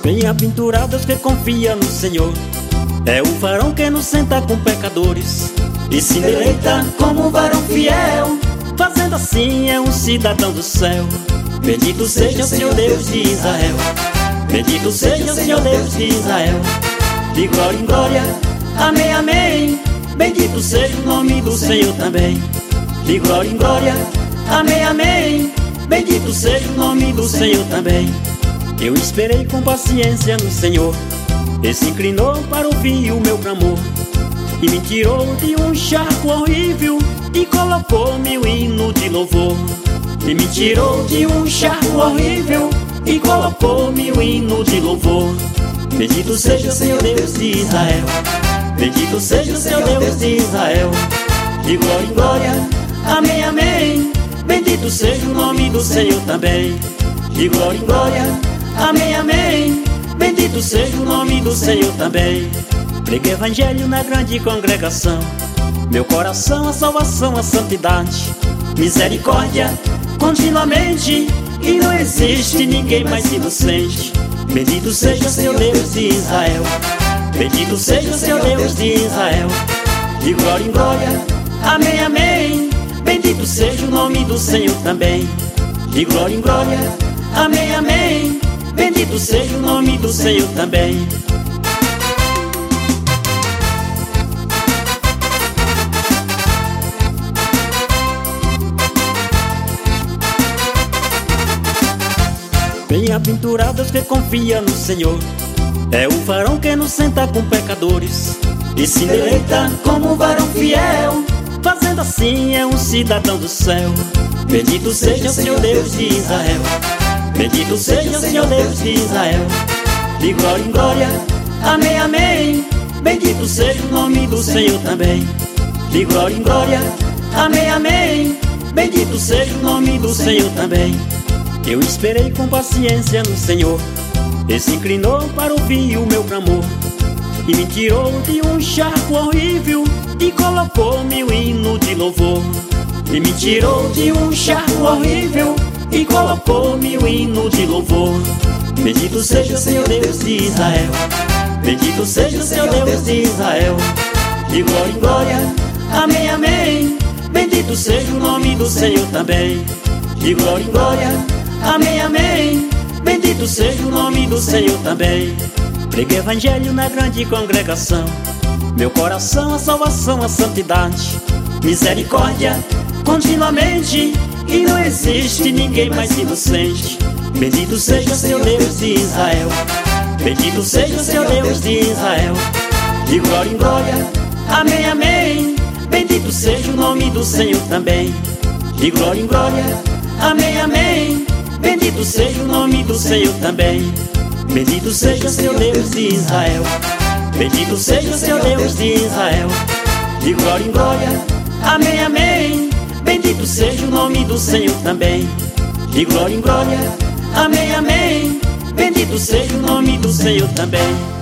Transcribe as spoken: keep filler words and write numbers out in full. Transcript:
Bem-aventurados que confia no Senhor, é o varão que não senta com pecadores e se deleita como um varão fiel. Fazendo assim é um cidadão do céu. Bendito seja o Senhor Deus de Israel. Bendito seja o Senhor Deus de Israel. De glória em glória, amém, amém. Bendito seja o nome do Senhor também. De glória em glória, amém, amém. Bendito seja o nome do Senhor também. Eu esperei com paciência no Senhor, Ele se inclinou para ouvir o meu clamor e me tirou de um charco horrível e colocou-me um hino de louvor. E me tirou de um charco horrível e colocou-me um hino de louvor. Bendito seja o Senhor Deus de Israel. Bendito seja o Senhor Deus de Israel. De glória em glória, amém, amém. Bendito seja o nome do Senhor também. De glória em glória, amém, amém. Bendito seja o nome do Senhor também. Pregue evangelho na grande congregação. Meu coração, a salvação, a santidade, misericórdia continuamente, e não existe ninguém mais inocente. Bendito seja o Senhor Deus de Israel. Bendito seja o Senhor Deus de Israel. De glória em glória, amém, amém. Bendito seja o nome do Senhor também. De glória em glória, amém, amém. Bendito seja o nome do Senhor também. Bem-aventurados que confia no Senhor, é o varão que não senta com pecadores e se deleita como um varão fiel. Fazendo assim é um cidadão do céu. Bendito seja o Senhor Deus de Israel. Bendito seja o Senhor Deus de Israel. De glória em glória, amém, amém. Bendito seja o nome do Senhor também. De glória em glória, amém, amém. Bendito seja o nome do Senhor também. Eu esperei com paciência no Senhor, Ele se inclinou para ouvir o meu clamor e me tirou de um charco horrível e colocou-me um hino de louvor. E me tirou de um charco horrível e colocou-me um hino de louvor. Bendito seja o Senhor Deus de Israel. Bendito seja o Senhor Deus de Israel. De glória em glória, amém, amém. Bendito seja o nome do Senhor também. De glória em glória, amém, amém. Bendito seja o nome do Senhor também. Pregue evangelho na grande congregação. Meu coração, a salvação, a santidade, misericórdia continuamente, e não existe ninguém mais inocente. Bendito seja o Senhor Deus de Israel. Bendito seja o Senhor Deus de Israel. De glória em glória, amém, amém. Bendito seja o nome do Senhor também. De glória em glória, amém, amém. Bendito seja o nome do Senhor também. Bendito seja o Senhor Deus de Israel. Bendito seja o Senhor Deus de Israel. De glória em glória, amém, amém. Bendito seja o nome do Senhor também. De glória em glória, amém, amém. Bendito seja o nome do Senhor também.